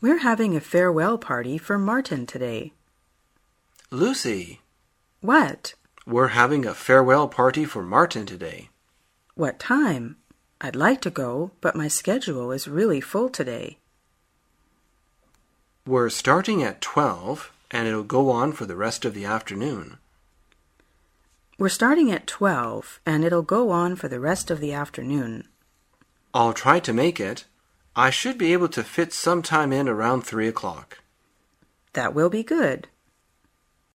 We're having a farewell party for Martin today. Lucy. What? We're having a farewell party for Martin today. What time? I'd like to go, but my schedule is really full today. We're starting at 12, and it'll go on for the rest of the afternoon. We're starting at 12, and it'll go on for the rest of the afternoon. I'll try to make it. I should be able to fit some time in around 3 o'clock. That will be good.